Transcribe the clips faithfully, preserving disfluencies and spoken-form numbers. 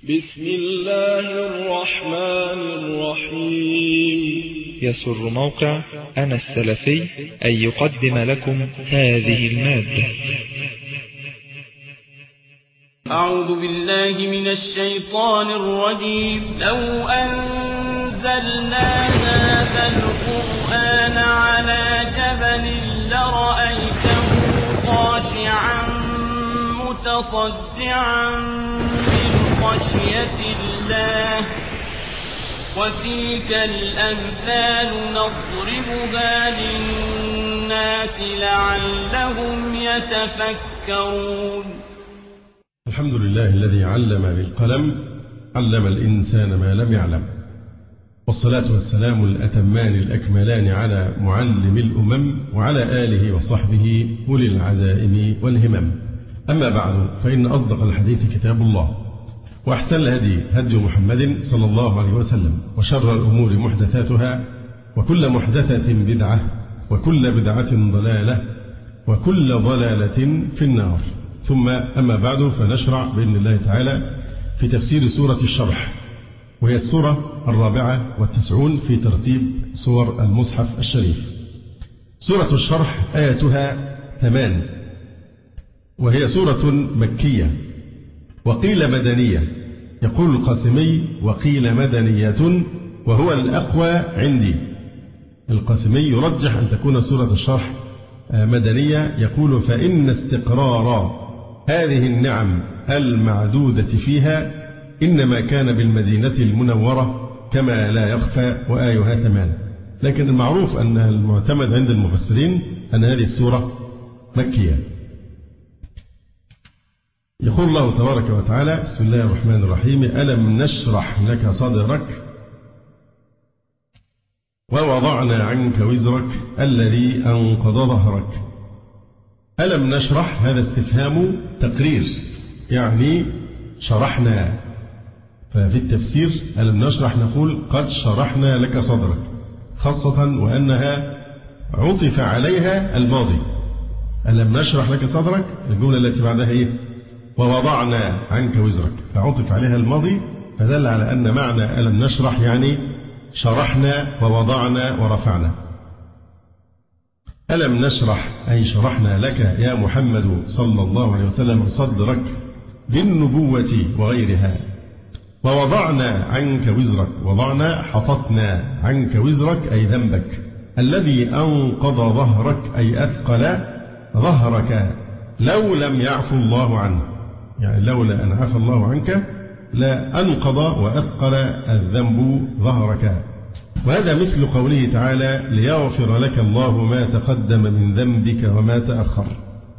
بسم الله الرحمن الرحيم. يسر موقع أنا السلفي أن يقدم لكم هذه المادة. أعوذ بالله من الشيطان الرجيم. لو أنزلنا هذا القرآن على جبل لرأيته خاشعا متصدعا من خشية الله وتلك الأمثال نضربها للناس لعلهم يتفكرون. الحمد لله الذي علم بالقلم علم الإنسان ما لم يعلم، والصلاة والسلام الأتمان الأكملان على معلم الأمم وعلى آله وصحبه أولي العزائم والهمم. أما بعد، فإن أصدق الحديث كتاب الله، وأحسن الهدي هدي محمد صلى الله عليه وسلم، وشر الأمور محدثاتها، وكل محدثة بدعة، وكل بدعة ضلالة، وكل ضلالة في النار. ثم أما بعد، فنشرع بإذن الله تعالى في تفسير سورة الشرح، وهي السورة الرابعة والتسعون في ترتيب سور المصحف الشريف. سورة الشرح آياتها ثمان، وهي سورة مكية وقيل مدنية. يقول القاسمي وقيل مدنية وهو الأقوى عندي. القاسمي يرجح أن تكون سورة الشرح مدنية، يقول فإن استقرار هذه النعم المعدودة فيها إنما كان بالمدينة المنورة كما لا يخفى، وآيها ثمان. لكن المعروف أن المعتمد عند المفسرين أن هذه السورة مكية. يقول الله تبارك وتعالى بسم الله الرحمن الرحيم: ألم نشرح لك صدرك ووضعنا عنك وزرك الذي أنقض ظهرك. ألم نشرح هذا استفهام تقرير، يعني شرحنا. ففي التفسير ألم نشرح نقول قد شرحنا لك صدرك، خاصة وأنها عطف عليها الماضي. ألم نشرح لك صدرك، الجملة التي بعدها إيه؟ ووضعنا عنك وزرك، فعطف عليها الماضي، فدل على أن معنى ألم نشرح يعني شرحنا ووضعنا ورفعنا. ألم نشرح أي شرحنا لك يا محمد صلى الله عليه وسلم صدرك بالنبوة وغيرها. ووضعنا عنك وزرك، وضعنا حطتنا عنك وزرك أي ذنبك الذي أنقض ظهرك أي أثقل ظهرك لو لم يعفو الله عنه، يعني لولا أن عفى الله عنك لا أنقض وأثقل الذنب ظهرك. وهذا مثل قوله تعالى ليغفر لك الله ما تقدم من ذنبك وما تأخر.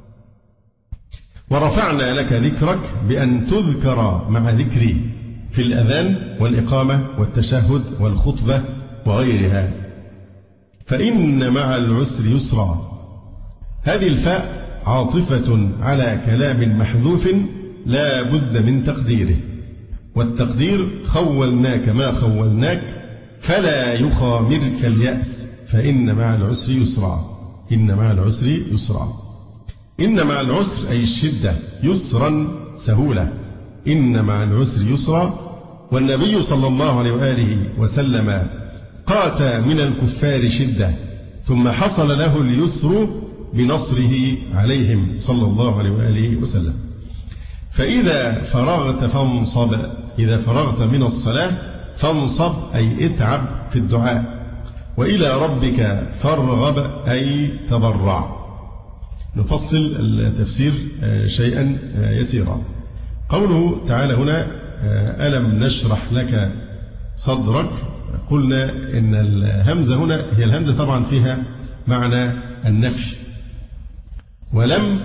ورفعنا لك ذكرك بأن تذكر مع ذكري في الأذان والإقامة والتشهد والخطبة وغيرها. فإن مع العسر يسرا، هذه الفاء عاطفة على كلام محذوف لا بد من تقديره، والتقدير خولناك ما خولناك فلا يخامرك اليأس، فإن مع العسر يسرا. إن مع العسر يسرا، إن مع العسر أي الشدة، يسرا سهولة. إن مع العسر يسرا. والنبي صلى الله عليه وآله وسلم قاس من الكفار شدة، ثم حصل له اليسر بنصره عليهم صلى الله عليه وآله وسلم. فإذا فرغت فانصب، إذا فرغت من الصلاة فانصب أي اتعب في الدعاء. وإلى ربك فارغب أي تضرع. نفصل التفسير شيئا يسيرا. قوله تعالى هنا ألم نشرح لك صدرك، قلنا إن الهمزة هنا هي الهمزة طبعا فيها معنى النفي، ولم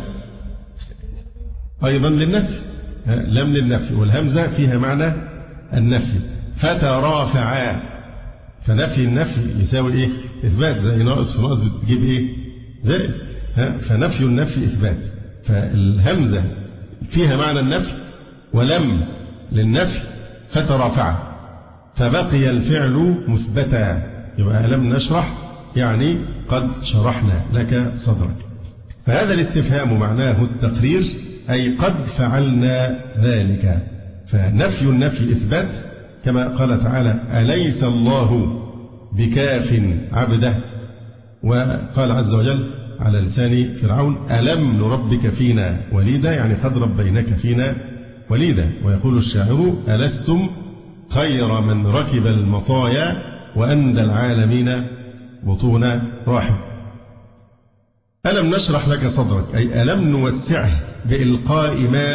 أيضا للنفي، لم للنفي، والهمزة فيها معنى النفي. فترافعا، فنفي النفي يساوي إيه؟ إثبات، زي ناقص في ناقص بتجيب إيه؟ زائد. فنفي النفي إثبات، فالهمزة فيها معنى النفي، ولم للنفي، فترافعا، فبقي الفعل مثبتا. يبقى لم نشرح يعني قد شرحنا لك صدرك. فهذا الاستفهام معناه التقرير، أي قد فعلنا ذلك. فنفي النفي إثبات، كما قال تعالى أليس الله بكاف عبده، وقال عز وجل على لسان فرعون ألم نربك فينا وليدا، يعني قد ربيناك فينا وليدا. ويقول الشاعر ألستم خير من ركب المطايا وأندى العالمين بطون راحب. ألم نشرح لك صدرك، أي ألم نوسعه بإلقاء ما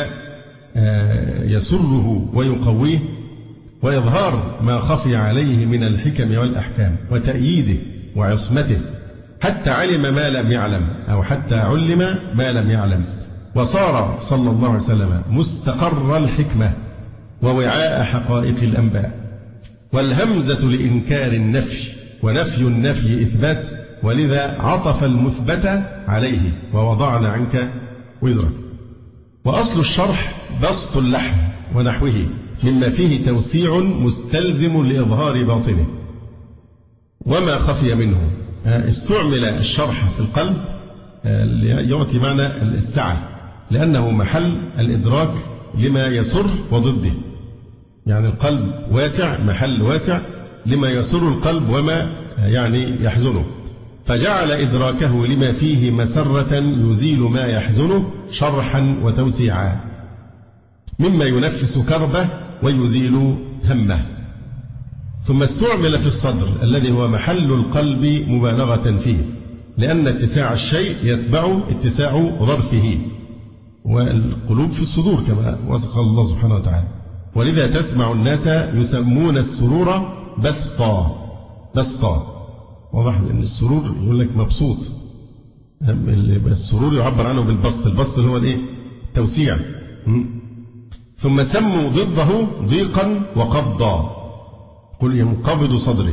يسره ويقويه، وإظهار ما خفي عليه من الحكم والأحكام وتأييده وعصمته، حتى علم ما لم يعلم، أو حتى علم ما لم يعلم، وصار صلى الله عليه وسلم مستقر الحكمة ووعاء حقائق الأنباء. والهمزة لإنكار النفي، ونفي النفي إثبات، ولذا عطف المثبت عليه ووضعنا عنك وزرك. وأصل الشرح بسط اللحم ونحوه مما فيه توسيع مستلزم لإظهار باطنه وما خفي منه. استعمل الشرح في القلب يعطي معنى السعة، لأنه محل الإدراك لما يسر وضده، يعني القلب واسع، محل واسع لما يسر القلب وما يعني يحزنه، فجعل إدراكه لما فيه مسرة يزيل ما يحزنه شرحا وتوسيعا، مما ينفس كربه ويزيل همه. ثم استعمل في الصدر الذي هو محل القلب مبالغة فيه، لأن اتساع الشيء يتبع اتساع ظرفه، والقلوب في الصدور كما وصف الله سبحانه وتعالى. ولذا تسمع الناس يسمون السرور بسطا بسطا. واضح ان السرور يقول لك مبسوط، السرور يعبر عنه بالبسط، البسط اللي هو الايه؟ التوسيع. ثم سموا ضده ضيقا وقبضا، قل ينقبض صدري.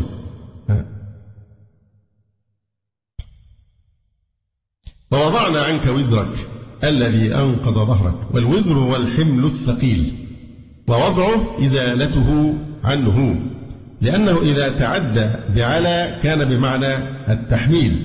ووضعنا عنك وزرك الذي أنقض ظهرك. والوزر هو الحمل الثقيل، ووضعه إزالته عنه، لأنه إذا تعدى بعلى كان بمعنى التحميل،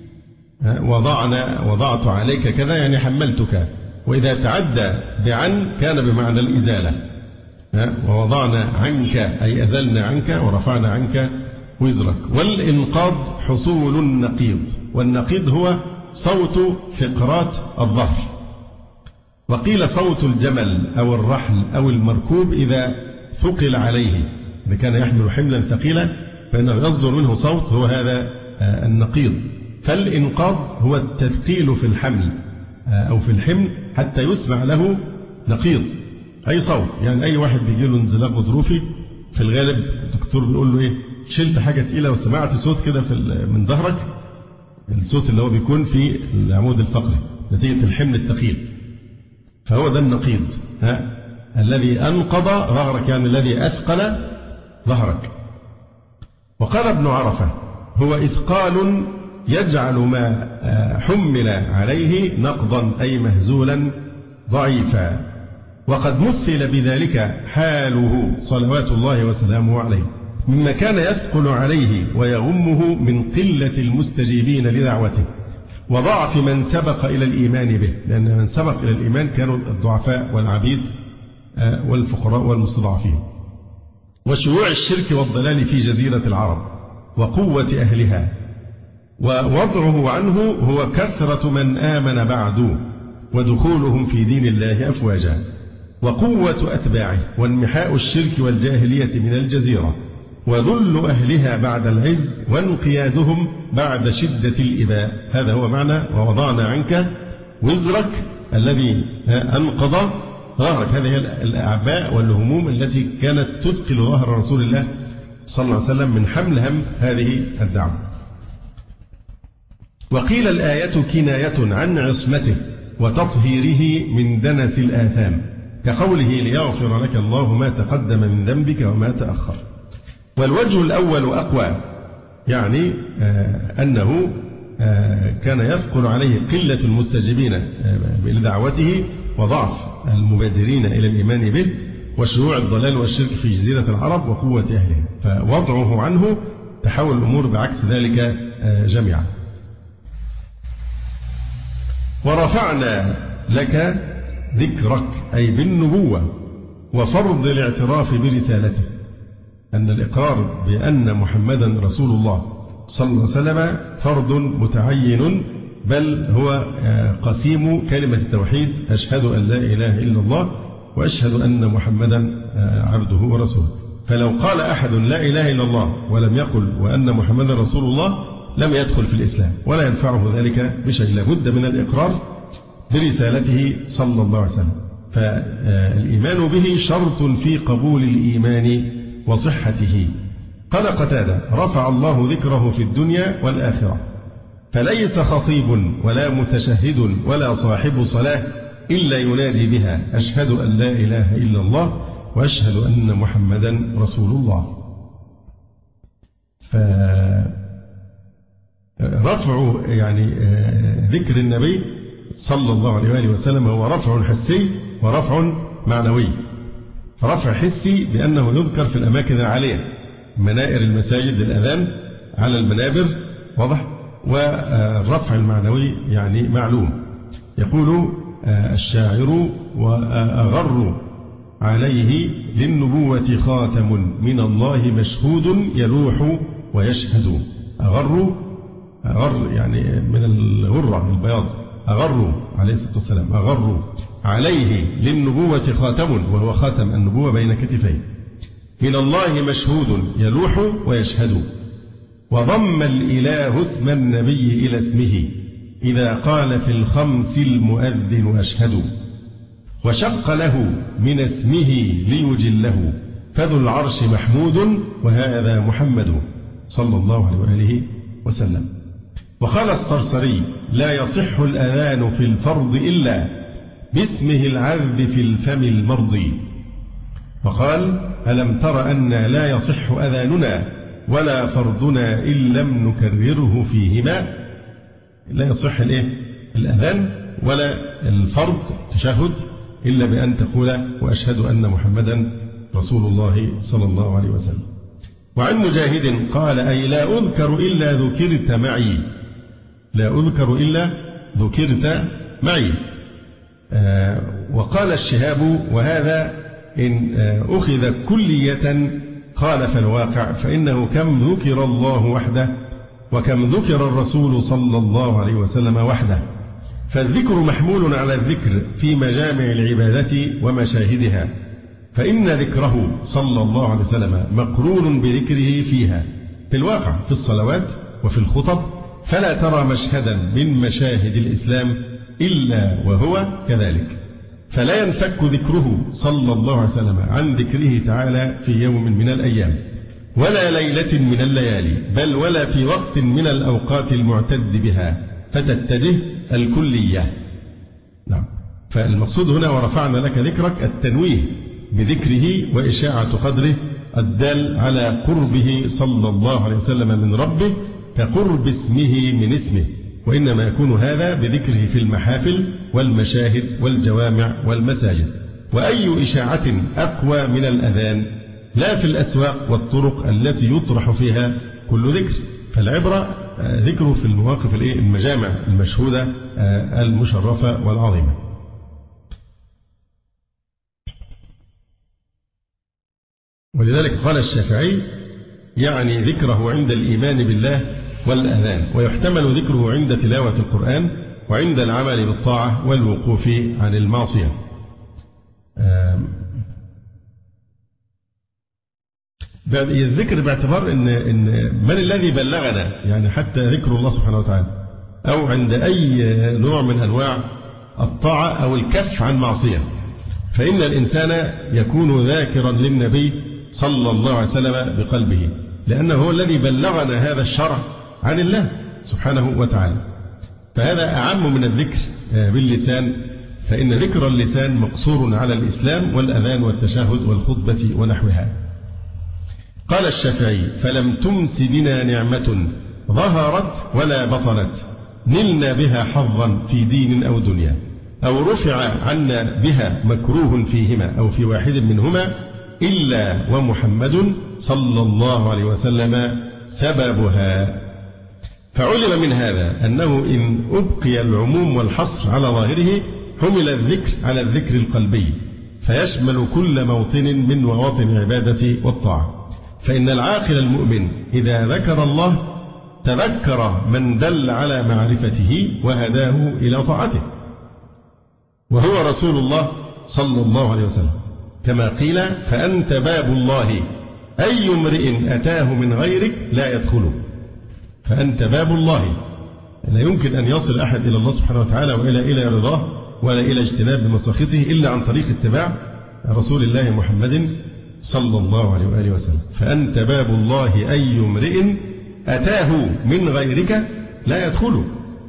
وضعنا وضعت عليك كذا يعني حملتك، وإذا تعدى بعن كان بمعنى الإزالة. ووضعنا عنك أي أزلنا عنك ورفعنا عنك وزرك. والإنقاض حصول النقيض، والنقيض هو صوت فقرات الظهر. وقيل صوت الجمل أو الرحل أو المركوب إذا ثقل عليه، إذا كان يحمل حملا ثقيلا فإنه يصدر منه صوت، هو هذا النقيض. فالإنقاض هو التثقيل في الحمل أو في الحمل حتى يسمع له نقيض، أي صوت. يعني أي واحد بيجي له انزلاق غضروفي في الغالب الدكتور بيقول له إيه، شلت حاجة تقيلة وسمعت صوت كده في من ظهرك، الصوت اللي هو بيكون في العمود الفقري نتيجة الحمل الثقيل، فهو ده النقيض. ها الذي أنقض ظهرك يعني الذي أثقل ظهرك. وقال ابن عرفة هو إثقال يجعل ما حمل عليه نقضا أي مهزولا ضعيفا. وقد مثل بذلك حاله صلوات الله وسلامه عليه مما كان يثقل عليه ويغمه من قلة المستجيبين لدعوته وضعف من سبق إلى الإيمان به، لأن من سبق إلى الإيمان كانوا الضعفاء والعبيد والفقراء والمستضعفين. وشيوع الشرك والضلال في جزيرة العرب وقوة أهلها. ووضعه عنه هو كثرة من آمن بعد ودخولهم في دين الله أفواجا، وقوة أتباعه وانمحاء الشرك والجاهلية من الجزيرة، وذل أهلها بعد العز وانقيادهم بعد شدة الإباء. هذا هو معنى ووضعنا عنك وزرك الذي أنقض ظهرك. هذه هي الأعباء والهموم التي كانت تثقل ظهر رسول الله صلى الله عليه وسلم من حمل هم هذه الدعوة. وقيل الآية كناية عن عصمته وتطهيره من دنس الآثام، كقوله ليغفر لك الله ما تقدم من ذنبك وما تأخر. والوجه الأول أقوى، يعني آه أنه آه كان يثقل عليه قلة المستجيبين لدعوته وضعف المبادرين إلى الإيمان به وشيوع الضلال والشرك في جزيرة العرب وقوة أهلها، فوضعه عنه تحول الأمور بعكس ذلك آه جميعا. ورفعنا لك ذكرك أي بالنبوة وفرض الاعتراف برسالته، أن الإقرار بأن محمدا رسول الله صلى الله عليه وسلم فرض متعين، بل هو قسيم كلمة التوحيد: أشهد أن لا إله إلا الله وأشهد أن محمدا عبده ورسوله. فلو قال أحد لا إله إلا الله ولم يقل وأن محمدا رسول الله لم يدخل في الإسلام، ولا ينفعه ذلك بشيء. لابد من الإقرار برسالته صلى الله عليه وسلم. فالإيمان به شرط في قبول الإيمان وصحته. قال قتادة: رفع الله ذكره في الدنيا والآخرة، فليس خطيب ولا متشهد ولا صاحب صلاة إلا ينادي بها: أشهد أن لا إله إلا الله وأشهد أن محمدا رسول الله. فرفع يعني ذكر النبي صلى الله عليه وآله وسلم هو رفع حسي ورفع معنوي. رفع حسي بأنه يذكر في الأماكن العالية، منائر المساجد للأذان على المنابر، واضح. والرفع المعنوي يعني معلوم. يقول الشاعر: وأغر عليه للنبوة خاتم من الله مشهود يلوح ويشهد. أغر أغر يعني من الغرة البياض. أغر عليه الصلاة والسلام أغر عليه للنبوة خاتم، وهو خاتم النبوة بين كتفيه، من الله مشهود يلوح ويشهد. وضم الإله اسم النبي إلى اسمه إذا قال في الخمس المؤذن أشهد. وشق له من اسمه ليجله، فذو العرش محمود وهذا محمد صلى الله عليه وآله وسلم. وقال الصرصري: لا يصح الأذان في الفرض إلا باسمه العذب في الفم المرضي. وقال: ألم تر أن لا يصح أذاننا ولا فرضنا إن لم نكرره فيهما. لا يصح الإيه؟ الأذان ولا الفرض تشهد إلا بأن تقول: وأشهد أن محمدا رسول الله صلى الله عليه وسلم. وعن مجاهد قال: أي لا أذكر إلا ذكرت معي. لا أذكر إلا ذكرت معي. آه وقال الشهاب: وهذا إن آه أخذ كلية خالف الواقع، فإنه كم ذكر الله وحده وكم ذكر الرسول صلى الله عليه وسلم وحده. فالذكر محمول على الذكر في مجامع العبادة ومشاهدها، فإن ذكره صلى الله عليه وسلم مقرون بذكره فيها في الواقع، في الصلوات وفي الخطب. فلا ترى مشهدا من مشاهد الإسلام إلا وهو كذلك. فلا ينفك ذكره صلى الله عليه وسلم عن ذكره تعالى في يوم من الأيام، ولا ليلة من الليالي، بل ولا في وقت من الأوقات المعتد بها، فتتجه الكلية. نعم. فالمقصود هنا: ورفعنا لك ذكرك، التنويه بذكره وإشاعة قدره الدال على قربه صلى الله عليه وسلم من ربه كقرب اسمه من اسمه. وإنما يكون هذا بذكره في المحافل والمشاهد والجوامع والمساجد. وأي إشاعة أقوى من الأذان؟ لا في الأسواق والطرق التي يطرح فيها كل ذكر. فالعبرة ذكره في المواقف المجامع المشهودة المشرفة والعظيمة. ولذلك قال الشافعي: يعني ذكره عند الإيمان بالله والأذان، ويحتمل ذكره عند تلاوة القرآن وعند العمل بالطاعة والوقوف عن المعصية. الذكر باعتبار إن, إن من الذي بلغنا، يعني حتى ذكر الله سبحانه وتعالى، أو عند أي نوع من أنواع الطاعة أو الكف عن معصية، فإن الإنسان يكون ذاكرا للنبي صلى الله عليه وسلم بقلبه، لأنه هو الذي بلغنا هذا الشرع عن الله سبحانه وتعالى. فهذا أعم من الذكر باللسان، فإن ذكر اللسان مقصور على الإسلام والأذان والتشهد والخطبة ونحوها. قال الشافعي: فلم تمس بنا نعمة ظهرت ولا بطنت نلنا بها حظا في دين أو دنيا، أو رفع عنا بها مكروه فيهما أو في واحد منهما، إلا ومحمد صلى الله عليه وسلم سببها. فعلم من هذا أنه إن أبقي العموم والحصر على ظاهره حمل الذكر على الذكر القلبي، فيشمل كل موطن من مواطن العبادة والطاعة. فإن العاقل المؤمن إذا ذكر الله تذكر من دل على معرفته وهداه إلى طاعته، وهو رسول الله صلى الله عليه وسلم، كما قيل: فأنت باب الله أي امرئ أتاه من غيرك لا يدخله. فأنت باب الله، لا يمكن أن يصل أحد إلى الله سبحانه وتعالى وإلى إلى رضاه ولا إلى اجتناب مساخطه إلا عن طريق اتباع رسول الله محمد صلى الله عليه وآله وسلم. فأنت باب الله أي امرئ أتاه من غيرك لا يدخله.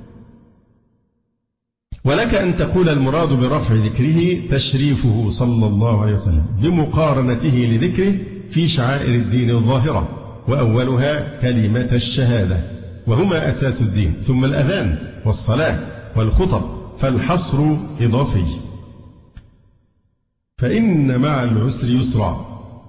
ولك أن تقول المراد برفع ذكره تشريفه صلى الله عليه وسلم بمقارنته لذكره في شعائر الدين الظاهرة، وأولها كلمة الشهادة، وهما أساس الدين، ثم الأذان والصلاة والخطب، فالحصر إضافي. فإن مع العسر يسرا،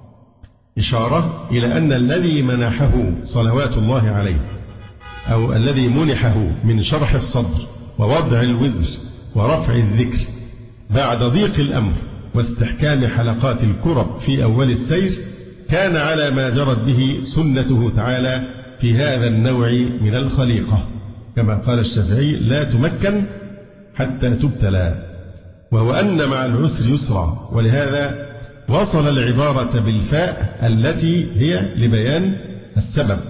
إشارة إلى أن الذي منحه صلوات الله عليه أو الذي منحه من شرح الصدر ووضع الوزر ورفع الذكر بعد ضيق الأمر واستحكام حلقات الكرب في أول السير كان على ما جرت به سنته تعالى في هذا النوع من الخليقة، كما قال الشافعي: لا تمكن حتى تبتلى، وهو أن مع العسر يسرا. ولهذا وصل العبارة بالفاء التي هي لبيان السبب،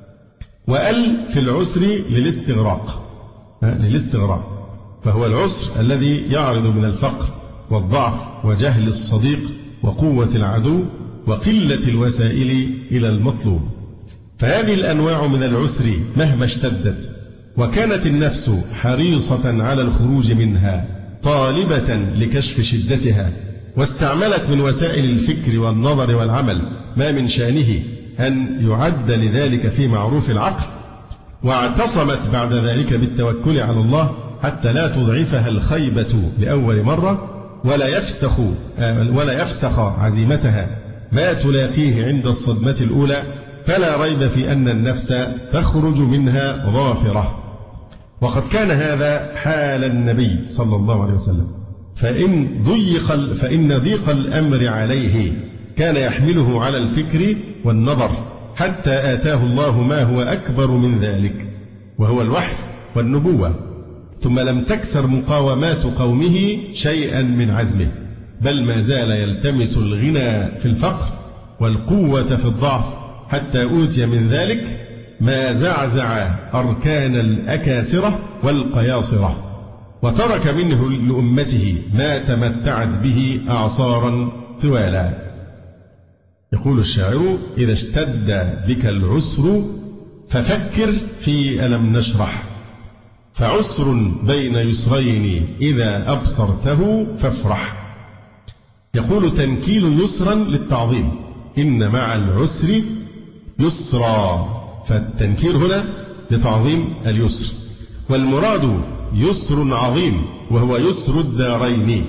وأل في العسر للاستغراق للاستغراق فهو العسر الذي يعرض من الفقر والضعف وجهل الصديق وقوة العدو وقلة الوسائل إلى المطلوب. فهذه الأنواع من العسر مهما اشتدت وكانت النفس حريصة على الخروج منها طالبة لكشف شدتها، واستعملت من وسائل الفكر والنظر والعمل ما من شأنه أن يعد لذلك في معروف العقل، واعتصمت بعد ذلك بالتوكل على الله حتى لا تضعفها الخيبة لأول مرة ولا يفسخ ولا يفسخ عزيمتها ما تلاقيه عند الصدمة الأولى، فلا ريب في أن النفس تخرج منها ظافرة. وقد كان هذا حال النبي صلى الله عليه وسلم، فإن ضيق فإن ضيق الأمر عليه كان يحمله على الفكر والنظر حتى آتاه الله ما هو أكبر من ذلك، وهو الوحي والنبوة، ثم لم تكسر مقاومات قومه شيئا من عزمه، بل ما زال يلتمس الغنى في الفقر والقوة في الضعف حتى أوتي من ذلك ما زعزع أركان الأكاسرة والقياصرة، وترك منه لأمته ما تمتعت به أعصارا طوالا. يقول الشاعر: إذا اشتد بك العسر ففكر في ألم نشرح، فعسر بين يسرين إذا أبصرته فافرح. يقول: تنكيل يسرا للتعظيم، إن مع العسر يسرا، فالتنكير هنا لتعظيم اليسر، والمراد يسر عظيم وهو يسر الدارين.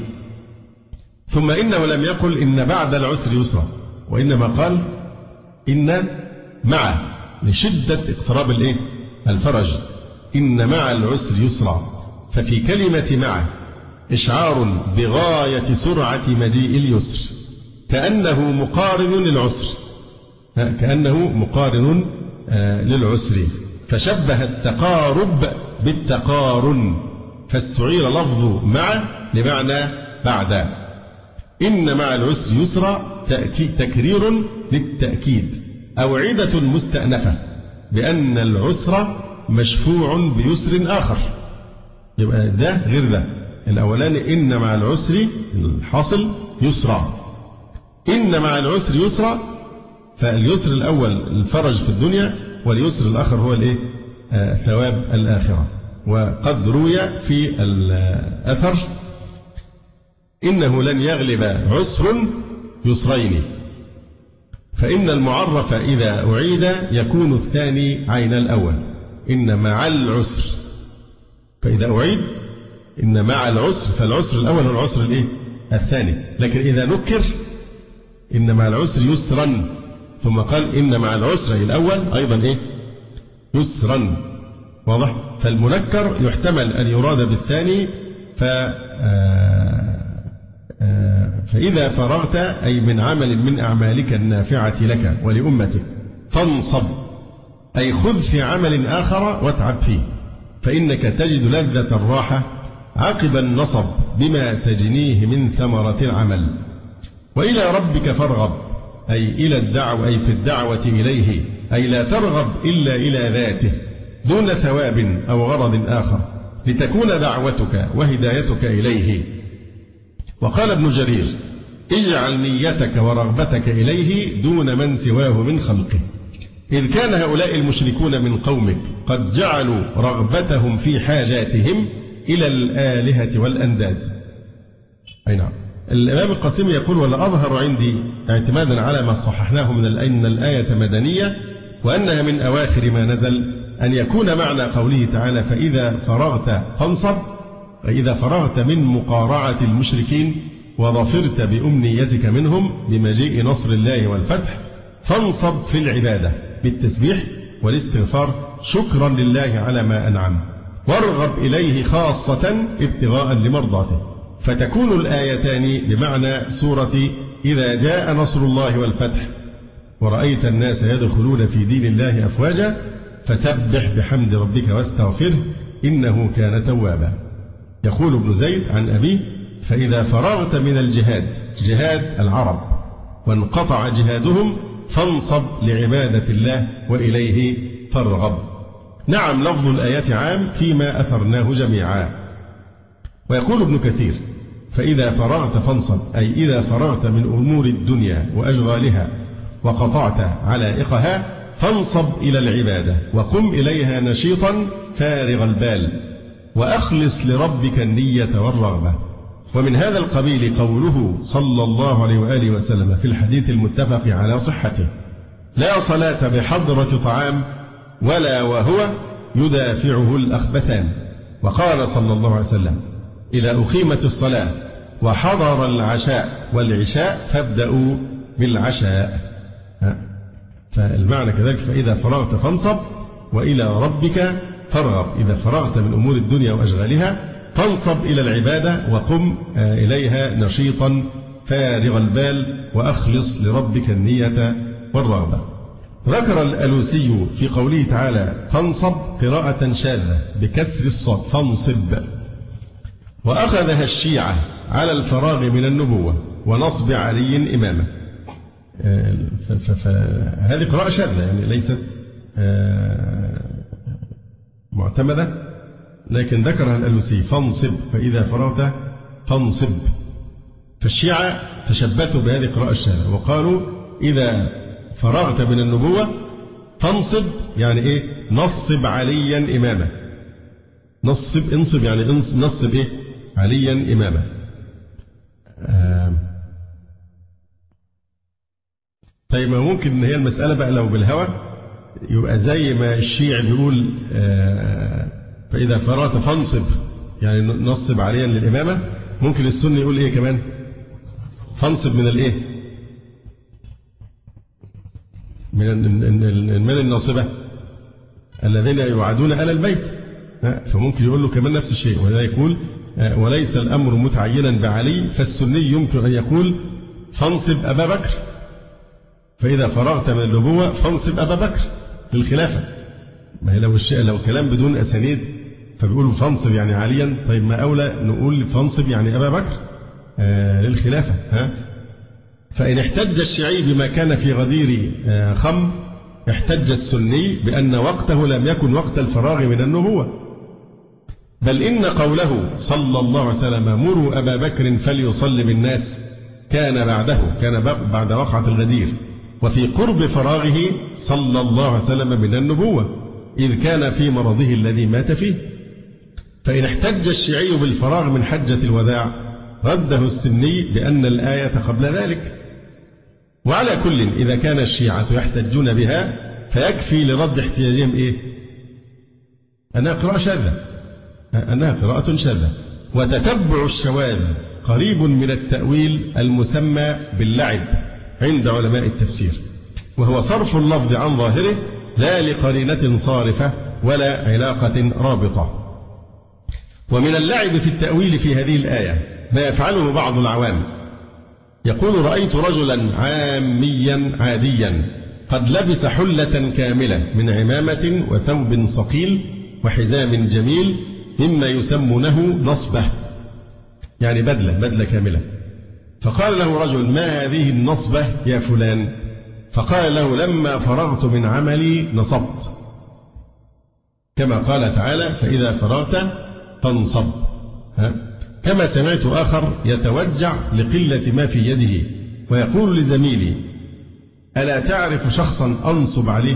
ثم إنه لم يقل إن بعد العسر يسرا، وإنما قال إن مع لشدة اقتراب الإيه؟ الفرج، إن مع العسر يسرا. ففي كلمة مع إشعار بغاية سرعة مجيء اليسر، كأنه مقارن للعسر كأنه مقارن للعسر فشبه التقارب بالتقارن، فاستعير لفظ مع لمعنى بعد. إن مع العسر يسرا تكرير للتأكيد، أوعدة مستأنفة بأن العسر مشفوع بيسر آخر. يبقى ده غير ده، الأولاني إن مع العسر الحاصل يسرا، إن مع العسر يسرا، فاليسر الأول الفرج في الدنيا، واليسر الآخر هو الإيه؟ آه ثواب الآخرة. وقد روي في الأثر: إنه لن يغلب عسر يسرين، فإن المعرف إذا أعيد يكون الثاني عين الأول، إن مع العسر، فإذا أعيد إن مع العسر فالعسر الأول هو العسر الإيه؟ الثاني. لكن إذا نكر إن مع العسر يسرا، ثم قال إن مع العسر الأول أيضا إيه؟ يسرا. واضح؟ فالمنكر يحتمل أن يراد بالثاني ف فإذا فرغت أي من عمل من أعمالك النافعة لك ولأمتك فانصب، أي خذ في عمل آخر واتعب فيه، فإنك تجد لذة الراحة عقب النصب بما تجنيه من ثمرة العمل. وإلى ربك فارغب، أي إلى الدعوة، أي في الدعوة إليه، أي لا ترغب إلا إلى ذاته دون ثواب أو غرض آخر، لتكون دعوتك وهدايتك إليه. وقال ابن جرير: اجعل نيتك ورغبتك إليه دون من سواه من خلقه، إذ كان هؤلاء المشركون من قومك قد جعلوا رغبتهم في حاجاتهم إلى الآلهة والأنداد. أي نعم. الإمام القاسمي يقول: ولا أظهر عندي اعتمادا على ما صححناه من أن الآية مدنية وأنها من أواخر ما نزل، أن يكون معنى قوله تعالى: فإذا فرغت فانصب، فإذا فرغت من مقارعة المشركين وظفرت بأمنيتك منهم بمجيء نصر الله والفتح، فانصب في العبادة بالتسبيح والاستغفار شكرا لله على ما أنعم، وارغب إليه خاصة ابتغاء لمرضاته. فتكون الآيتان بمعنى سورة إذا جاء نصر الله والفتح ورأيت الناس يدخلون في دين الله أفواجا فسبح بحمد ربك واستغفره إنه كان توابا. يقول ابن زيد عن أبيه: فإذا فرغت من الجهاد، جهاد العرب، وانقطع جهادهم فانصب لعبادة الله وإليه فارغب. نعم، لفظ الآيات عام فيما أثرناه جميعا. ويقول ابن كثير: فإذا فرغت فانصب، أي إذا فرغت من أمور الدنيا وأشغالها وقطعت علائقها فانصب إلى العبادة وقم إليها نشيطا فارغ البال، وأخلص لربك النية والرغبة. ومن هذا القبيل قوله صلى الله عليه وآله وسلم في الحديث المتفق على صحته: لا صلاة بحضرة طعام ولا وهو يدافعه الأخبثان. وقال صلى الله عليه وسلم: إذا أقيمت الصلاة وحضر العشاء والعشاء فابدأوا بالعشاء. فالمعنى كذلك: فإذا فرغت فانصب وإلى ربك فارغب. إذا فرغت من أمور الدنيا وأشغالها فانصب إلى العبادة وقم إليها نشيطا فارغ البال، وأخلص لربك النية والرغبة. ذكر الألوسي في قوله تعالى فانصب قراءة شاذة بكسر الصاد فانصب، وأخذها الشيعة على الفراغ من النبوة ونصب علي إمامه. فهذه قراءة شاذة يعني ليست معتمدة، لكن ذكرها الألوسي فانصب فإذا فرغت فانصب. فالشيعة تشبثوا بهذه القراءة الشاذة وقالوا إذا فرغت من النبوة فانصب، يعني إيه؟ نصب عليا إمامه. نصب انصب يعني نصب إيه؟ عليا إمامه. آه طيب ما ممكن إن هي المسألة بقى لو بالهوى يبقى زي ما الشيعي بيقول آه فإذا فرغت فانصب يعني نصب عليا للإمامة، ممكن السني يقول إيه كمان؟ فانصب من الإيه؟ من من الناصبة الذين يوعدون آل البيت، فممكن يقول له كمان نفس الشيء. وهذا يقول وليس الأمر متعينا بعلي، فالسني يمكن أن يقول فانصب أبا بكر، فإذا فرغت من النبوة فانصب أبا بكر للخلافة. ما هي لو الشيء لو كلام بدون أسانيد فبيقولوا فانصب يعني عليا، طيب ما أولى نقول فانصب يعني أبا بكر آه للخلافة. ها؟ فإن احتج الشيعي بما كان في غدير آه خم، احتج السني بأن وقته لم يكن وقت الفراغ من النبوة، بل إن قوله صلى الله عليه وسلم مروا أبا بكر فليصلي بالناس كان بعده، كان بعد وقعة الغدير، وفي قرب فراغه صلى الله عليه وسلم من النبوة إذ كان في مرضه الذي مات فيه. فإن احتج الشيعي بالفراغ من حجة الوداع رده السني بأن الآية قبل ذلك. وعلى كل إذا كان الشيعة يحتجون بها فيكفي لرد احتياجهم إيه؟ أنها قراءة شاذة، أنها قراءة شاذة. وتتبع الشواذ قريب من التأويل المسمى باللعب عند علماء التفسير، وهو صرف اللفظ عن ظاهره لا لقرينة صارفة ولا علاقة رابطة. ومن اللعب في التأويل في هذه الآية ما يفعله بعض العوام يقول رأيت رجلا عاميا عاديا قد لبس حلة كاملة من عمامة وثوب صقيل وحزام جميل مما يسمونه نصبة، يعني بدلة بدلة كاملة. فقال له رجل: ما هذه النصبة يا فلان؟ فقال له: لما فرغت من عملي نصبت، كما قال تعالى: فإذا فرغت فانصب. كما سمعت آخر يتوجع لقلة ما في يده ويقول لزميلي: ألا تعرف شخصا أنصب عليه؟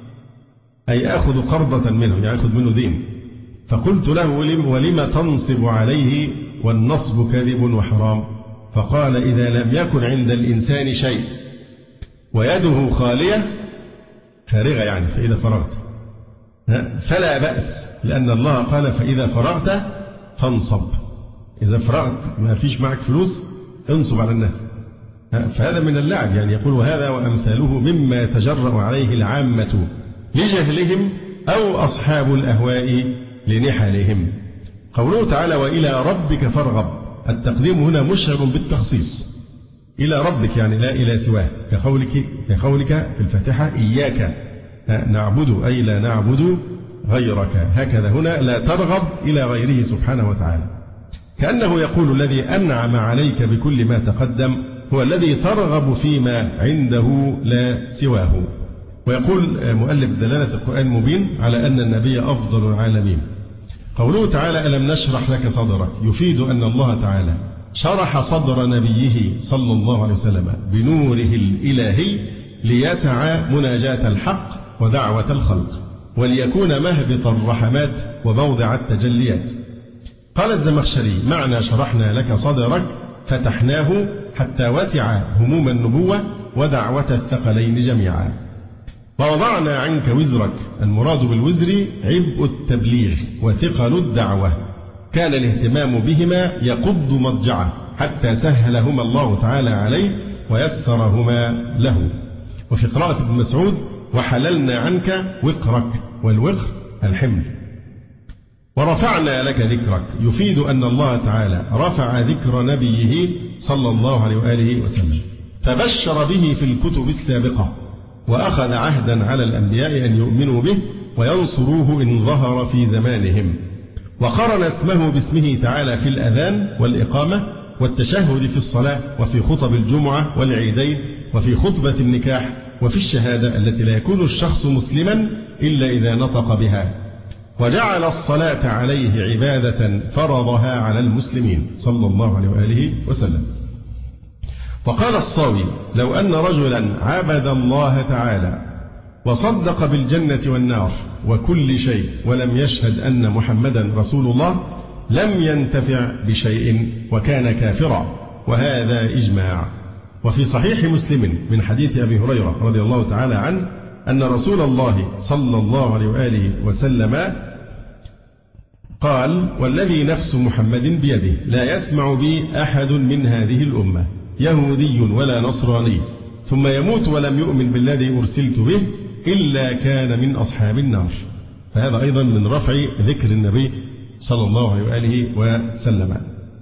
أي أخذ قرضة منه، يعني أخذ منه دين. فقلت له: ولم تنصب عليه والنصب كذب وحرام؟ فقال: إذا لم يكن عند الإنسان شيء ويده خالية فارغة، يعني فإذا فرغت، فلا بأس، لأن الله قال: فإذا فرغت فانصب. إذا فرغت ما فيش معك فلوس انصب على الناس. فهذا من اللعب، يعني يقول: وهذا وأمثاله مما يتجرأ عليه العامة لجهلهم أو أصحاب الأهواء لنحلهم. قوله تعالى: وإلى ربك فارغب، التقديم هنا مشعر بالتخصيص، إلى ربك يعني لا إلى سواه، كقولك كقولك في الفاتحة: إياك نعبد، أي لا نعبد غيرك. هكذا هنا لا ترغب إلى غيره سبحانه وتعالى، كأنه يقول: الذي أنعم عليك بكل ما تقدم هو الذي ترغب فيما عنده لا سواه. ويقول مؤلف دلالة القرآن المبين على أن النبي أفضل العالمين. قوله تعالى: ألم نشرح لك صدرك، يفيد أن الله تعالى شرح صدر نبيه صلى الله عليه وسلم بنوره الإلهي ليسع مناجاة الحق ودعوة الخلق، وليكون مهبط الرحمات وموضع التجليات. قال الزمخشري: معنى شرحنا لك صدرك فتحناه حتى وسع هموم النبوة ودعوة الثقلين جميعا. ووضعنا عنك وزرك، المراد بالوزر عبء التبليغ وثقل الدعوة، كان الاهتمام بهما يقض مضجعه حتى سهلهما الله تعالى عليه ويسرهما له. وفي قراءة ابن مسعود: وحللنا عنك وقرك، والوقر الحمل. ورفعنا لك ذكرك، يفيد أن الله تعالى رفع ذكر نبيه صلى الله عليه وآله وسلم، فبشر به في الكتب السابقة، وأخذ عهدا على الأنبياء أن يؤمنوا به وينصروه إن ظهر في زمانهم. وقرن اسمه باسمه تعالى في الأذان والإقامة والتشهد في الصلاة وفي خطب الجمعة والعيدين وفي خطبة النكاح وفي الشهادة التي لا يكون الشخص مسلما إلا إذا نطق بها. وجعل الصلاة عليه عبادة فرضها على المسلمين صلى الله عليه وآله وسلم. وقال الصاوي: لو أن رجلا عبد الله تعالى وصدق بالجنة والنار وكل شيء ولم يشهد أن محمدا رسول الله لم ينتفع بشيء وكان كافرا، وهذا إجماع. وفي صحيح مسلم من حديث أبي هريرة رضي الله تعالى عنه أن رسول الله صلى الله عليه وآله وسلم قال: والذي نفس محمد بيده لا يسمع بي أحد من هذه الأمة يهودي ولا نصراني ثم يموت ولم يؤمن بالذي أرسلت به إلا كان من أصحاب النار. فهذا أيضا من رفع ذكر النبي صلى الله عليه وآله وسلم.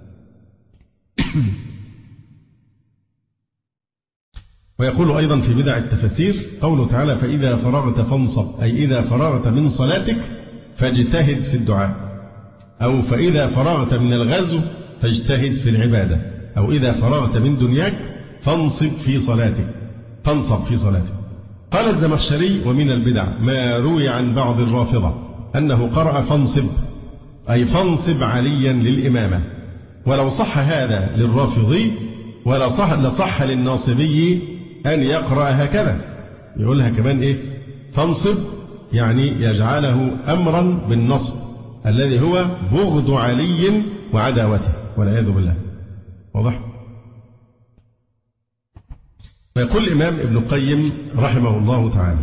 ويقول أيضا في بدع التفسير قوله تعالى: فإذا فرغت فانصب، أي إذا فرغت من صلاتك فاجتهد في الدعاء، أو فإذا فرغت من الغزو فاجتهد في العبادة، أو إذا فرغت من دنياك فانصب في صلاتك فانصب في صلاتك. قال الزمخشري: ومن البدع ما روي عن بعض الرافضة أنه قرأ فانصب، أي فانصب عليا للإمامة، ولو صح هذا للرافضي ولا صح لصح للناصبي أن يقرأ هكذا، يقولها كمان إيه؟ فانصب، يعني يجعله أمرا بالنصب الذي هو بغض علي وعداوته والعياذ بالله. واضح؟ ويقول الإمام ابن القيم رحمه الله تعالى: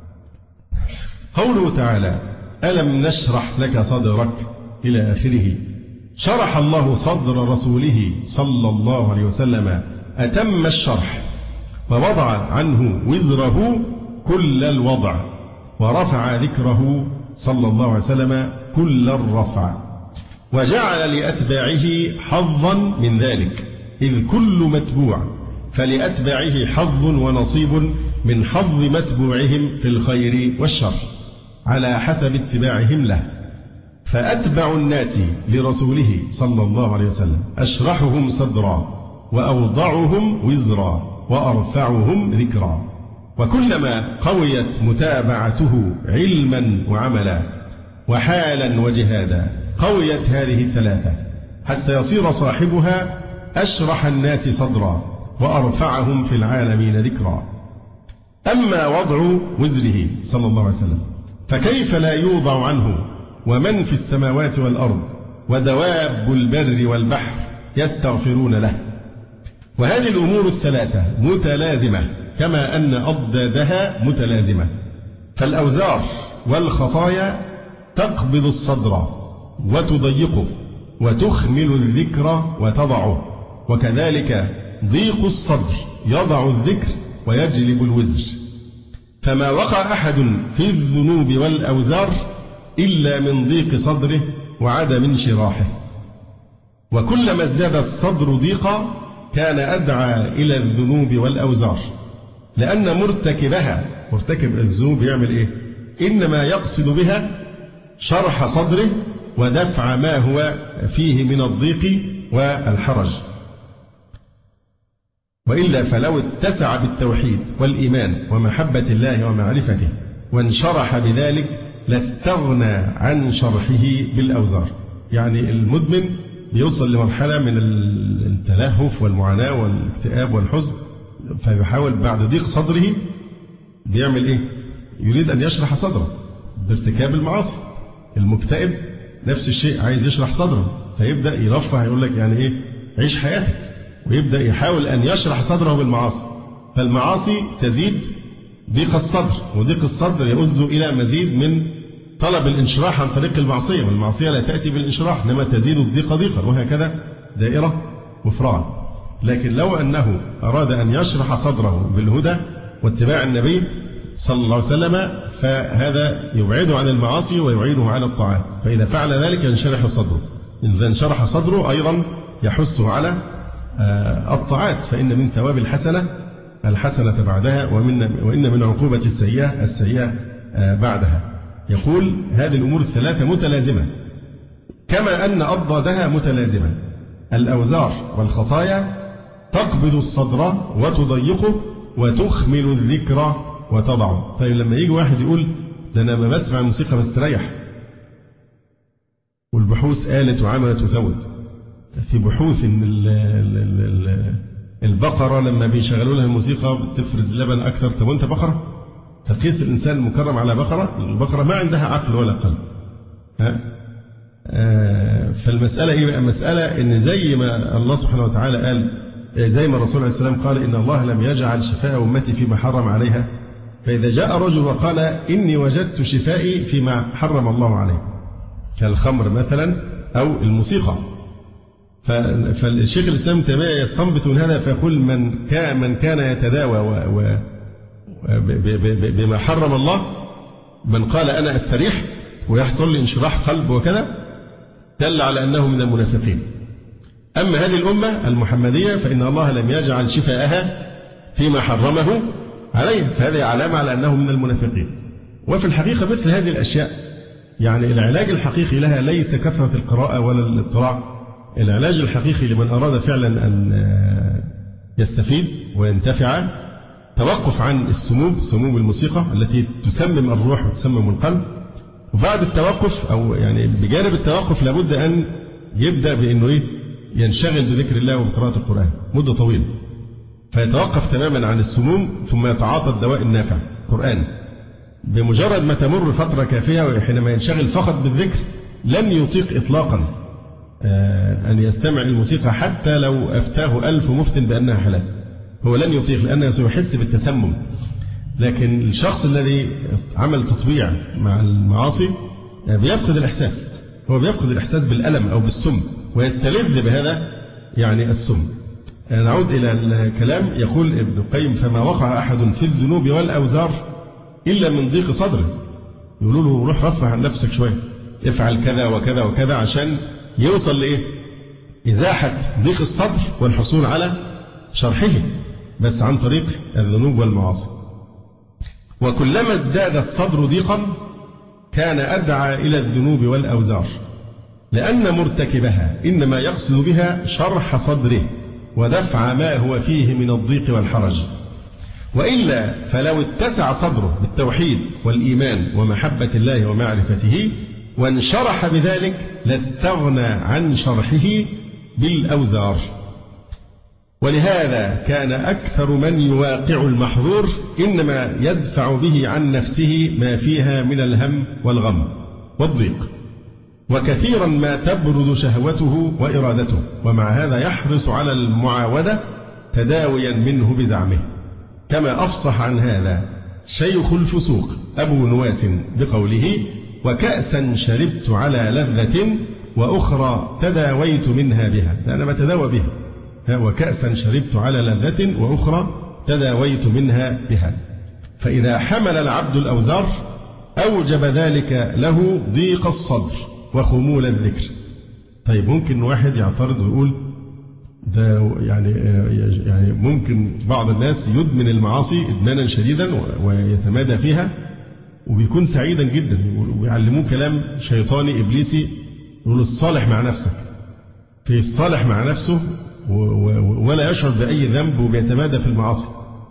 قوله تعالى: ألم نشرح لك صدرك إلى آخره، شرح الله صدر رسوله صلى الله عليه وسلم أتم الشرح، ووضع عنه وزره كل الوضع، ورفع ذكره صلى الله عليه وسلم كل الرفع، وجعل لأتباعه حظا من ذلك، إذ كل متبوع فلأتباعه حظ ونصيب من حظ متبوعهم في الخير والشر على حسب اتباعهم له. فأتبع الناس لرسوله صلى الله عليه وسلم أشرحهم صدرا وأوضعهم وزرا وأرفعهم ذكرا. وكلما قويت متابعته علما وعملا وحالا وجهادا قويت هذه الثلاثة حتى يصير صاحبها أشرح الناس صدرا وأرفعهم في العالمين ذكرا. أما وضع وزره صلى الله عليه وسلم فكيف لا يوضع عنه ومن في السماوات والأرض ودواب البر والبحر يستغفرون له. وهذه الأمور الثلاثة متلازمة كما أن أضدادها متلازمة. فالأوزار والخطايا تقبض الصدر وتضيقه وتخمل الذكر وتضعه، وكذلك ضيق الصدر يضع الذكر ويجلب الوزر. فما وقع أحد في الذنوب والأوزار إلا من ضيق صدره وعدم انشراحه. وكلما ازداد الصدر ضيقا كان أدعى إلى الذنوب والأوزار، لأن مرتكبها مرتكب الذنوب يعمل إيه؟ إنما يقصد بها شرح صدره ودفع ما هو فيه من الضيق والحرج. وإلا فلو اتسع بالتوحيد والإيمان ومحبة الله ومعرفته وانشرح بذلك لاستغنى عن شرحه بالأوزار. يعني المدمن بيوصل لمرحلة من التلهف والمعاناة والاكتئاب والحزن، فيحاول بعد ضيق صدره بيعمل إيه؟ يريد أن يشرح صدره بارتكاب المعاصي. المكتئب نفس الشيء، عايز يشرح صدره فيبدأ يرفع، يقول لك يعني إيه؟ عيش حياتك، ويبدأ يحاول أن يشرح صدره بالمعاصي. فالمعاصي تزيد ضيق الصدر، وضيق الصدر يؤز إلى مزيد من طلب الانشراح عن طريق المعصية، والمعصية لا تأتي بالانشراح إنما تزيد الضيق ضيقا، وهكذا دائرة مفرعة. لكن لو أنه أراد أن يشرح صدره بالهدى واتباع النبي صلى الله عليه وسلم فهذا يبعده عن المعاصي ويعينه على الطاعات، فإذا فعل ذلك ينشرح صدره. إذا انشرح صدره أيضا يحثه على الطاعات، فإن من ثواب الحسنة الحسنة بعدها، ومن وإن من عقوبة السيئة السيئة بعدها. يقول هذه الأمور الثلاثة متلازمة كما أن أضدادها متلازمة. الأوزار والخطايا تقبض الصدر وتضيقه وتخمل الذكر وتضعه. طيب لما يجي واحد يقول ده أنا ما بسمع الموسيقى بستريح، والبحوث قالت وعملت وسوت في بحوث إن ال ال ال البقرة لما بيشغلوا لها الموسيقى بتفرز لبن أكثر. طب وأنت بقرة؟ تقيس الإنسان المكرم على بقرة؟ البقرة ما عندها عقل ولا قلب. ها؟ آه فالمسألة إيه بقى؟ مسألة إن زي ما الله سبحانه وتعالى قال، زي ما الرسول عليه السلام قال إن الله لم يجعل شفاء أمتي فيما حرم عليها، فإذا جاء رجل وقال إني وجدت شفائي فيما حرم الله عليه كالخمر مثلا أو الموسيقى، فالشيخ الإسلام تيمية يستنبط من هذا فيقول من كان من كان يتداوى و و بما حرم الله، من قال أنا أستريح ويحصل لي انشراح قلب وكذا، دل على أنه من المنافقين. أما هذه الأمة المحمدية فإن الله لم يجعل شفاءها فيما حرمه عليه، فهذه علامة على أنه من المنافقين. وفي الحقيقة مثل هذه الأشياء يعني العلاج الحقيقي لها ليس كثرة القراءة ولا الاطلاع. العلاج الحقيقي لمن أراد فعلا أن يستفيد وينتفع توقف عن السموم، سموم الموسيقى التي تسمم الروح وتسمم القلب. وبعد التوقف أو يعني بجانب التوقف لابد أن يبدأ بأنه إيه؟ ينشغل بذكر الله وبقراءة القرآن مدة طويلة، فيتوقف تماما عن السموم ثم يتعاطى الدواء النافع القرآن. بمجرد ما تمر فترة كافية وحينما ينشغل فقط بالذكر لن يطيق إطلاقا أن يستمع الموسيقى حتى لو أفتاه ألف مفتن بأنها حلال، هو لن يطيق لأنه سيحس بالتسمم. لكن الشخص الذي عمل تطبيع مع المعاصي بيفقد الإحساس، هو بيفقد الإحساس بالألم أو بالسم ويستلذ بهذا يعني السم. نعود إلى الكلام. يقول ابن القيم فما وقع أحد في الذنوب والأوزار إلا من ضيق صدره. يقولوا له روح رفع عن نفسك شوية، افعل كذا وكذا وكذا عشان يوصل لإيه؟ إزاحة ضيق الصدر والحصول على شرحه. بس عن طريق الذنوب والمعاصي. وكلما ازداد الصدر ضيقا كان أدعى إلى الذنوب والأوزار، لأن مرتكبها إنما يقصد بها شرح صدره ودفع ما هو فيه من الضيق والحرج. وإلا فلو اتسع صدره بالتوحيد والإيمان ومحبة الله ومعرفته وانشرح بذلك لاستغنى عن شرحه بالأوزار. ولهذا كان أكثر من يواقع المحظور إنما يدفع به عن نفسه ما فيها من الهم والغم والضيق، وكثيرا ما تبرد شهوته وإرادته، ومع هذا يحرص على المعاودة تداويا منه بزعمه. كما أفصح عن هذا شيخ الفسوق أبو نواس بقوله: وكأسا شربت على لذة وأخرى تداويت منها بها. أنا بتداوى بها. وكأسا شربت على لذة وأخرى تداويت منها بها. فإذا حمل العبد الأوزار أوجب ذلك له ضيق الصدر وخمول الذكر. طيب ممكن واحد يعترض ويقول ده يعني يعني ممكن بعض الناس يدمن المعاصي إدمانا شديدا ويتمادى فيها وبيكون سعيدا جدا، ويعلموه كلام شيطاني إبليسي يقول الصالح مع نفسك، في الصالح مع نفسه ولا يشعر بأي ذنب وبيتمادى في المعاصي.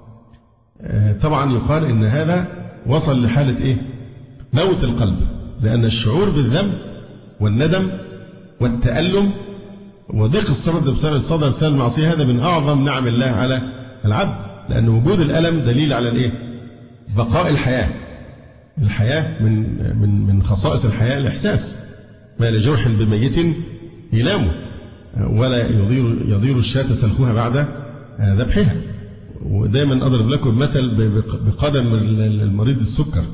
طبعا يقال إن هذا وصل لحالة إيه؟ موت القلب، لأن الشعور بالذنب والندم والتألم وضيق الصدر بسبب الصدر بسبب المعصية هذا من أعظم نعم الله على العبد، لأن وجود الألم دليل على الإيه؟ بقاء الحياة. الحياة من من من خصائص الحياة الإحساس. ما لجرح بميت يلامه ولا يضير يضير الشاة سلخها بعد ذبحها. ودائما أضرب لكم مثل بقدم المريض السكر،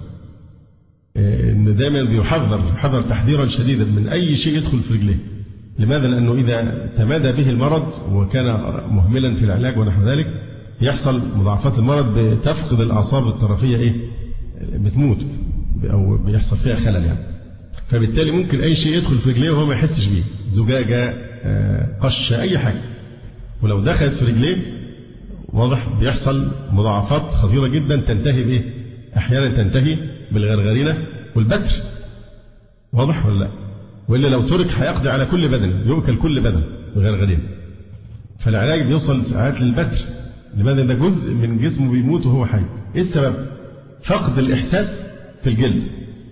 إن دائما بيحذر حذر تحذيرا شديدا من أي شيء يدخل في رجليه. لماذا؟ لأنه إذا تمادى به المرض وكان مهملا في العلاج ونحو ذلك يحصل مضاعفات المرض، بتفقد الأعصاب الطرفية إيه؟ بتموت أو بيحصل فيها خلل يعني. فبالتالي ممكن أي شيء يدخل في رجليه وهو ما يحسش بيه، زجاجة، قشة، أي حاجة، ولو دخلت في رجليه واضح بيحصل مضاعفات خطيرة جدا تنتهي بإيه؟ أحيانا تنتهي بالغرغرينة والبتر. واضح ولا لا؟ وإلا لو ترك هيقضي على كل بدن، يؤكل كل بدن بالغرغرينة. فالعلاج بيوصل ساعات للبتر. لماذا؟ ده جزء من جسمه بيموت وهو حي. إيه السبب؟ فقد الإحساس في الجلد.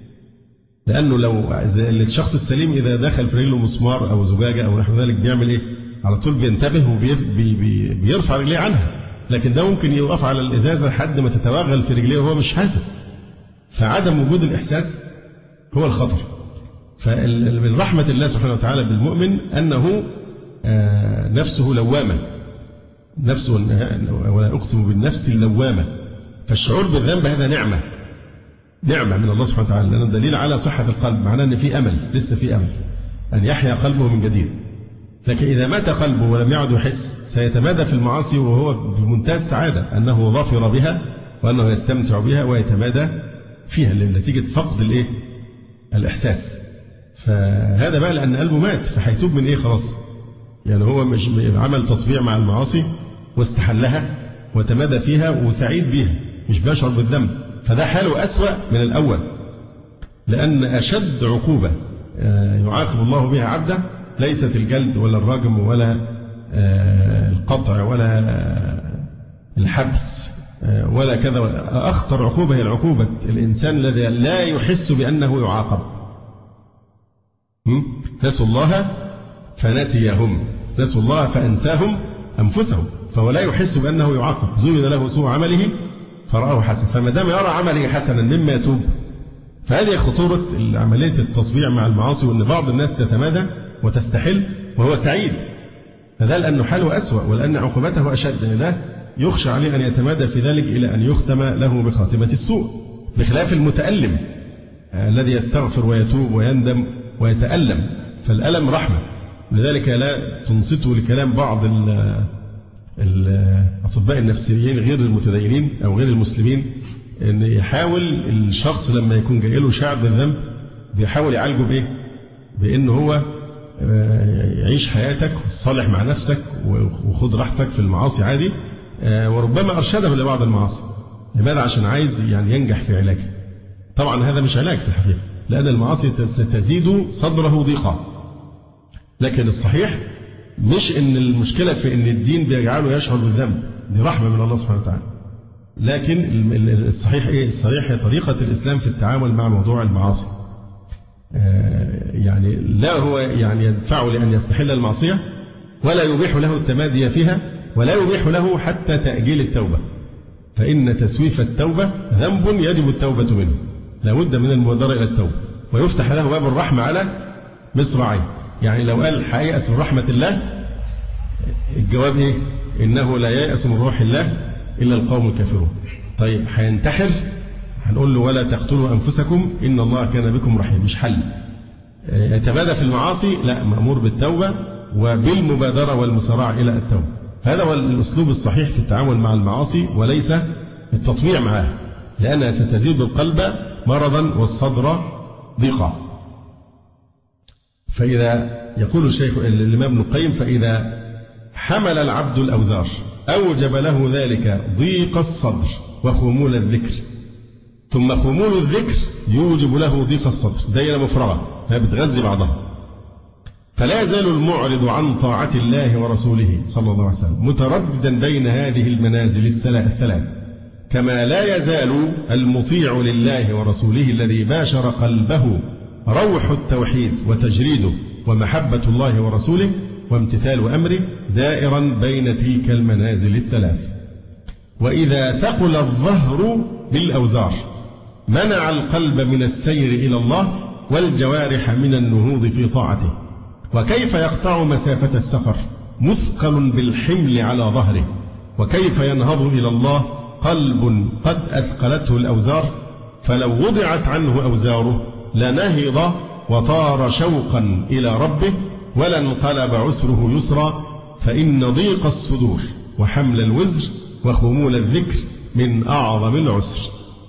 لأنه لو الشخص السليم إذا دخل في رجله مسمار أو زجاجة أو نحو ذلك بيعمل إيه؟ على طول بينتبه وبيرفع رجليه عنها. لكن ده ممكن يوقف على الإزازة لحد ما تتوغل في رجليه وهو مش حاسس. فعدم وجود الإحساس هو الخطر. فمن رحمة الله سبحانه وتعالى بالمؤمن أنه نفسه لوامة، نفسه، ولا أقسم بالنفس اللوامة. فالشعور بالذنب هذا نعمة، نعمة من الله سبحانه وتعالى، لأنه دليل على صحة القلب، معناه أن في أمل، لسه في أمل أن يحيا قلبه من جديد. لكن إذا مات قلبه ولم يعد يحس سيتمادى في المعاصي وهو بمنتهى السعادة أنه ظافر بها وأنه يستمتع بها ويتمادى فيها لنتيجة فقد الإيه؟ الإحساس. فهذا بقى لأن قلبه مات، فهيتوب من إيه خلاص؟ يعني هو مش عمل تطبيع مع المعاصي واستحلها وتمادى فيها وسعيد بها، مش بيشعر بالذنب. فده حاله أسوأ من الأول، لأن أشد عقوبة يعاقب الله بها عبده ليست الجلد ولا الرجم ولا القطع ولا الحبس ولا كذا. أخطر عقوبة هي العقوبة الإنسان الذي لا يحس بأنه يعاقب. نسوا الله فنسيهم، نسوا الله فأنساهم أنفسهم، فهو لا يحس بأنه يعاقب. زين له سوء عمله فرآه حسن، فما دام يرى عمله حسنا مما يتوب. فهذه خطورة عملية التطبيع مع المعاصي، وأن بعض الناس تتمادى وتستحل وهو سعيد. فذا لأنه حاله أسوأ ولأن عقوبته أشد، ده يخشى عليه أن يتمادى في ذلك إلى أن يختم له بخاتمة السوء، بخلاف المتألم الذي يستغفر ويتوب ويندم ويتألم. فالألم رحمة، لذلك لا تنصتوا لكلام بعض الأطباء النفسيين غير المتدينين أو غير المسلمين، أن يحاول الشخص لما يكون جاي له شعر بالذنب بيحاول يعالجه بإيه؟ بأنه هو يعيش حياتك صالح مع نفسك وخذ راحتك في المعاصي عادي، وربما أرشده لبعض المعاصي. لماذا؟ عشان عايز يعني ينجح في علاجه. طبعا هذا مش علاج في الحقيقة، لأن المعاصي ستزيد صدره ضيقا. لكن الصحيح مش إن المشكلة في إن الدين بيجعله يشعر بالذنب، دي رحمة من الله سبحانه وتعالى. لكن الصحيح إيه؟ الصحيح هي طريقة الإسلام في التعامل مع موضوع المعاصي. يعني لا هو يعني يدفعه لأن يستحل المعصية، ولا يبيح له التمادي فيها، ولا يبيح له حتى تأجيل التوبة. فإن تسويف التوبة ذنب يجب التوبة منه، لا بد من المبادرة إلى التوبة، ويفتح له باب الرحمة على مصراعيه. يعني لو قال هيأس من رحمة الله، الجواب إيه؟ إنه لا ييأس من روح الله إلا القوم الكافرون. طيب هينتحر، هنقول له ولا تقتلوا أنفسكم إن الله كان بكم رحيم، مش حل. يتبادى في المعاصي، لا، مأمور بالتوبة وبالمبادرة والمسارعة إلى التوبة. هذا هو الأسلوب الصحيح في التعامل مع المعاصي، وليس التطبيع معها، لأنها ستزيد القلب مرضا والصدر ضيقا. فإذا يقول الشيخ الإمام ابن القيم: فإذا حمل العبد الأوزار أوجب له ذلك ضيق الصدر وخمول الذكر، ثم خمول الذكر يوجب له ضيق الصدر. دايرة مفرغة ما بتغذي بعضها. فلا يزال المعرض عن طاعة الله ورسوله صلى الله عليه وسلم مترددا بين هذه المنازل الثلاث، كما لا يزال المطيع لله ورسوله الذي باشر قلبه روح التوحيد وتجريده ومحبة الله ورسوله وامتثال أمره دائرا بين تلك المنازل الثلاث. وإذا ثقل الظهر بالأوزار منع القلب من السير إلى الله والجوارح من النهوض في طاعته. وكيف يقطع مسافة السفر مثقل بالحمل على ظهره؟ وكيف ينهض إلى الله قلب قد أثقلته الأوزار؟ فلو وضعت عنه أوزاره لنهض وطار شوقا إلى ربه، ولا انقلب عسره يسرا. فإن ضيق الصدور وحمل الوزر وخمول الذكر من أعظم العسر.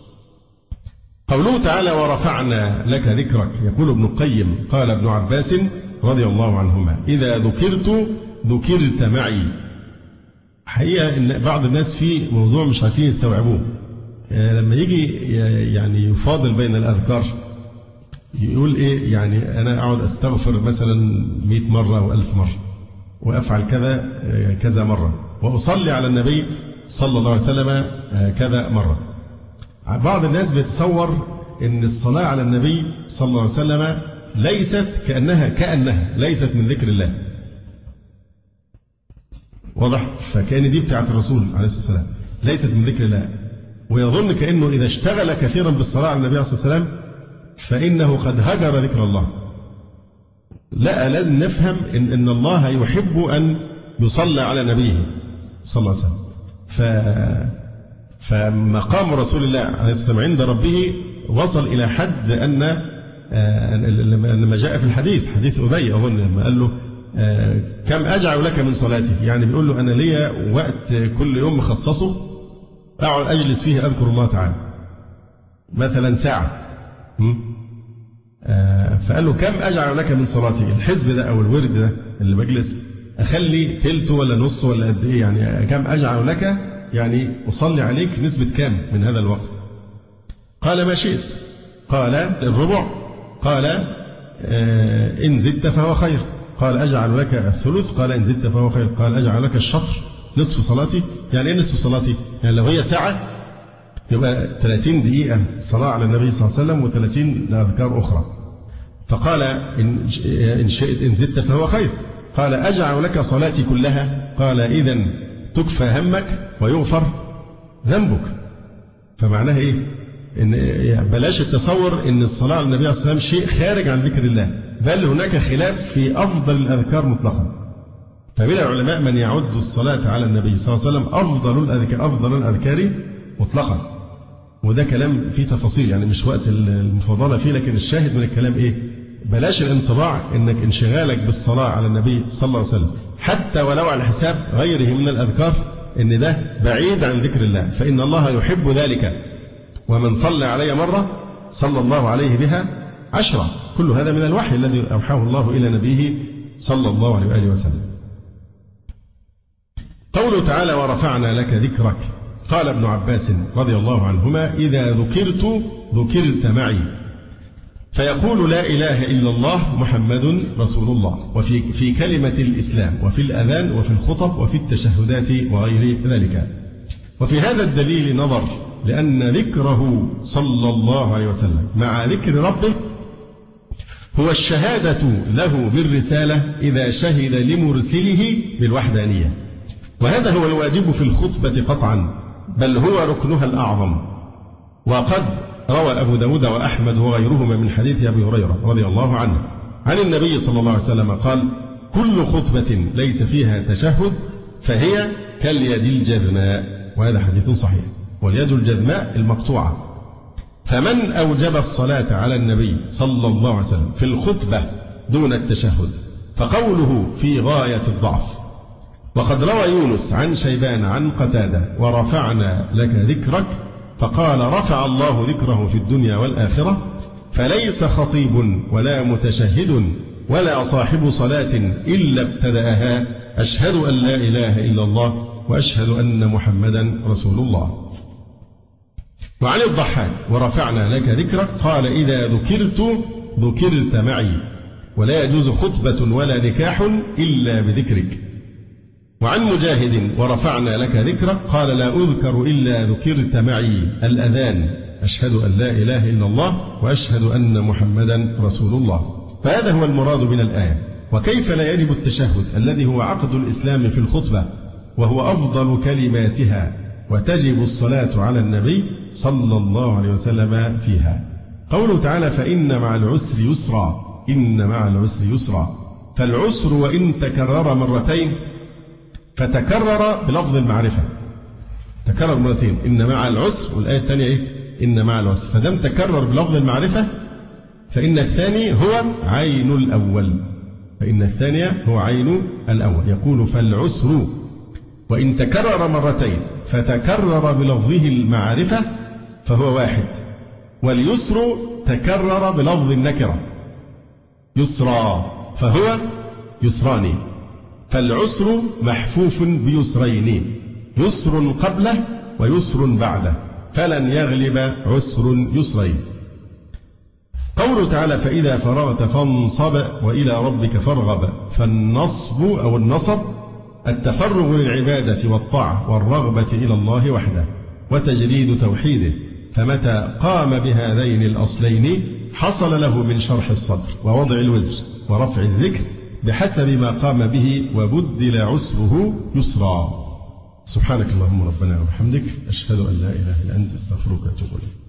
قوله تعالى: ورفعنا لك ذكرك. يقول ابن القيم: قال ابن عباس رضي الله عنهما: إذا ذكرت ذكرت معي. حقيقة إن بعض الناس في موضوع مش عارفين يستوعبوه. لما يجي يعني يفاضل بين الأذكار يقول إيه؟ يعني أنا أقعد أستغفر مثلا مئة مرة وألف مرة، وأفعل كذا كذا مرة، وأصلي على النبي صلى الله عليه وسلم كذا مرة. بعض الناس بيتصور إن الصلاة على النبي صلى الله عليه وسلم ليست كأنها كأنها ليست من ذكر الله. واضح؟ فكأن دي بتاعت الرسول عليه الصلاة والسلام ليست من ذكر الله، ويظن كأنه إذا اشتغل كثيرا بالصلاة على النبي صلى الله عليه وسلم فإنه قد هجر ذكر الله. لا، لازم نفهم إن, إن الله يحب أن يصلى على نبيه صلى الله عليه وسلم. ف فمقام رسول الله عليه الصلاة والسلام عند ربه وصل إلى حد أن لما جاء في الحديث حديث أبي أظن لما قال له: كم أجعل لك من صلاتي؟ يعني بيقول له: أنا ليا وقت كل يوم مخصصه أقعد أجلس فيه أذكر الله تعالى، مثلا ساعة. فقال له: كم أجعل لك من صلاتي؟ الحزب ده أو الورد ده اللي بجلس أخلي تلته ولا نص ولا قد إيه؟ يعني كم أجعل لك؟ يعني أصلي عليك نسبة كام من هذا الوقت؟ قال: ما شئت. قال: الربع. قال: إن زدت فهو خير. قال: أجعل لك الثلث. قال: إن زدت فهو خير. قال: أجعل لك الشطر، نصف صلاتي. يعني إيه نصف صلاتي؟ يعني لو هي ساعة يبقى ثلاثين دقيقة صلاة على النبي صلى الله عليه وسلم وثلاثين لأذكار أخرى. فقال: إن شئت إن زدت فهو خير. قال: أجعل لك صلاتي كلها. قال: إذن تكفى همك ويغفر ذنبك. فمعناها إيه؟ إن بلاش التصور إن الصلاة على النبي صلى الله عليه وسلم شيء خارج عن ذكر الله، بل هناك خلاف في أفضل الأذكار مطلقا. فمن العلماء من يعد الصلاة على النبي صلى الله عليه وسلم أفضل الأذكار أفضل الأذكار مطلقا، وده كلام فيه تفاصيل يعني مش وقت المفاضلة فيه. لكن الشاهد من الكلام إيه؟ بلاش الانطباع إنك انشغالك بالصلاة على النبي صلى الله عليه وسلم حتى ولو على حساب غيره من الأذكار إن ده بعيد عن ذكر الله، فإن الله يحب ذلك. ومن صلى علي مرة صلى الله عليه بها عشرة. كل هذا من الوحي الذي أوحاه الله إلى نبيه صلى الله عليه وآله وسلم. قوله تعالى ورفعنا لك ذكرك. قال ابن عباس رضي الله عنهما إذا ذكرت ذكرت معي، فيقول لا إله إلا الله محمد رسول الله، وفي في كلمة الإسلام وفي الأذان وفي الخطب وفي التشهدات وغير ذلك. وفي هذا الدليل نظر، لأن ذكره صلى الله عليه وسلم مع ذكر ربه هو الشهادة له بالرسالة إذا شهد لمرسله بالوحدانية، وهذا هو الواجب في الخطبة قطعا، بل هو ركنها الأعظم. وقد روى أبو داود وأحمد وغيرهما من حديث أبي هريرة رضي الله عنه عن النبي صلى الله عليه وسلم قال كل خطبة ليس فيها تشهد فهي كاليد الجذماء، وهذا حديث صحيح، واليد الجذماء المقطوعة. فمن أوجب الصلاة على النبي صلى الله عليه وسلم في الخطبة دون التشهد فقوله في غاية الضعف. وقد روى يونس عن شيبان عن قتادة ورفعنا لك ذكرك، فقال رفع الله ذكره في الدنيا والآخرة، فليس خطيب ولا متشهد ولا صاحب صلاة إلا ابتدأها أشهد أن لا إله إلا الله وأشهد أن محمدا رسول الله. وعن الضحاك ورفعنا لك ذكرك قال إذا ذكرت ذكرت معي، ولا يجوز خطبة ولا نكاح إلا بذكرك. وعن مجاهد ورفعنا لك ذكرك قال لا أذكر إلا ذكرت معي الأذان أشهد أن لا إله إلا الله وأشهد أن محمدا رسول الله. فهذا هو المراد من الآية. وكيف لا يجب التشهد الذي هو عقد الإسلام في الخطبة وهو أفضل كلماتها، وتجب الصلاة على النبي صلى الله عليه وسلم فيها. قوله تعالى فإن مع العسر يسرا، إن مع العسر يسرا، فالعسر وإن تكرر مرتين فتكرر بلفظ المعرفة، تكرر مرتين إن مع العسر، والآية الثانية إيه؟ إن مع العسر، فدام تكرر بلفظ المعرفة فإن الثاني هو عين الأول، فإن الثانية هو عين الأول. يقول فالعسر وإن تكرر مرتين فتكرر بلفظه المعرفة فهو واحد، واليسر تكرر بلفظ النكرة يسرا فهو يسران، فالعسر محفوف بيسرين، يسر قبله ويسر بعده، فلن يغلب عسر يسرين. قوله تعالى فإذا فرغت فانصب وإلى ربك فارغب، فالنصب أو النصب التفرغ للعبادة والطاعة والرغبة إلى الله وحده وتجريد توحيده، فمتى قام بهذين الأصلين حصل له من شرح الصدر ووضع الوزر ورفع الذكر بحسب ما قام به، وبدل عسره يسرا. سبحانك اللهم ربنا وبحمدك أشهد أن لا إله إلا أنت أستغفرك وأتوب إليك.